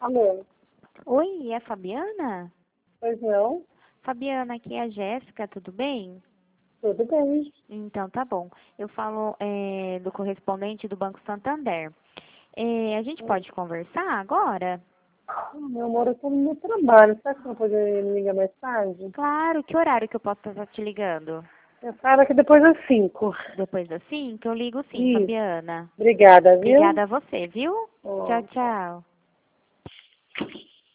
Alô? Oi, é a Fabiana? Pois não? Fabiana, aqui é a Jéssica, tudo bem? Tudo bem. Então tá bom. Eu falo do correspondente do Banco Santander. A gente pode conversar agora? Meu amor, eu tô no meu trabalho. Será que você não pode me ligar mais tarde? Claro, que horário que eu posso estar te ligando? Eu falo aqui depois das 5. Depois das 5? Eu ligo sim, Isso. Fabiana. Obrigada, viu? Obrigada a você, viu? Tchau, Ó. tchau.